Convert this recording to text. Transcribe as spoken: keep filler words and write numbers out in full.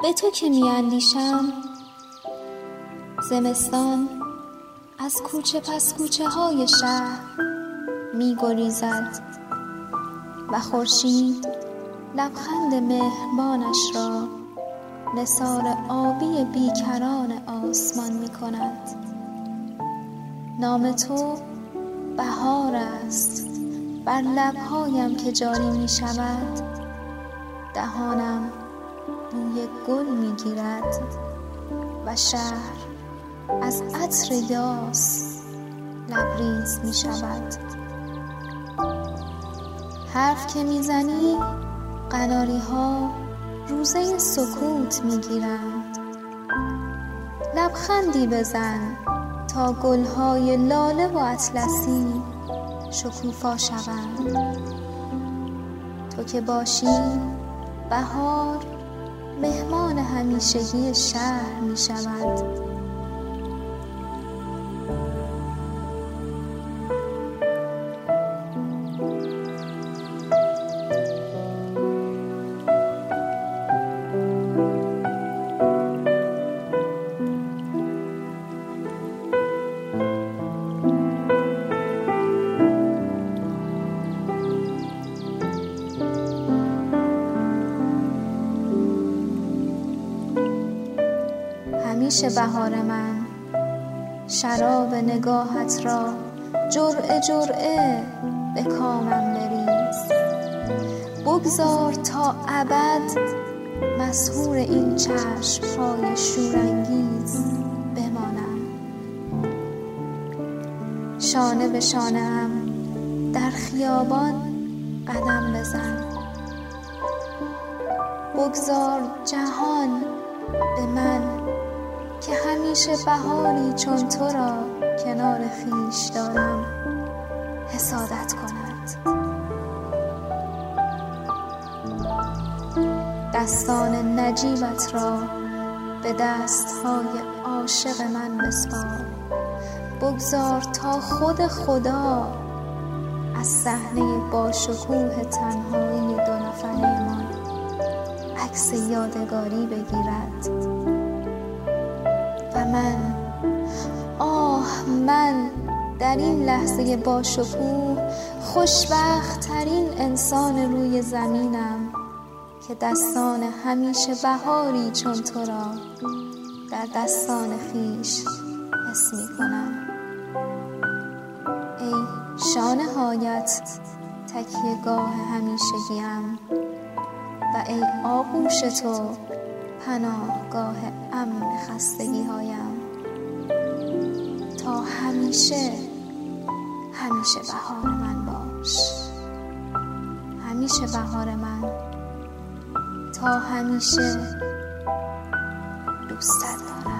به تو که می اندیشم، زمستان از کوچه پس کوچه های شهر می گریزد و خورشید لبخند مهربانش را نثار آبی بیکران آسمان می کند. نام تو بهار است بر لبهایم که جاری می شود، دهانم بوی گل می گیرد و شهر از عطر یاس لبریز می شود. حرف که می زنی قناری ها روزه سکوت می گیرند. لبخندی بزن تا گلهای لاله و اطلسی شکوفا شوند. تو که باشی بهار مهمان همیشگی شهر می شود. همیشه بهار من شراب نگاهت را جرعه جرعه به کامم بریز. بگذار تا ابد مسحور این چشم‌های شورانگیز بمانم. شانه به شانه ام در خیابان قدم بزن. بگذار جهان به من که همیشه بهاری چون تو را کنار خویش دارم حسادت کند. دستان نجیبت را به دستهای عاشق من بسپار. بگذار تا خود خدا از صحنه باشکوه تنهایی دو نفره‌مان عکس یادگاری بگیرد و من، آه من در این لحظه باشکوه خوشبخت ترین انسان روی زمینم که دستان همیشه بهاری چون تو را در دستان خیش حس می کنم. ای شانه هایت تکیه گاه همیشگیم و ای آغوش تو پناهگاه امن خستگی هایم. تا همیشه همیشه بهار من باش. همیشه بهار من، تا همیشه دوستت دارم.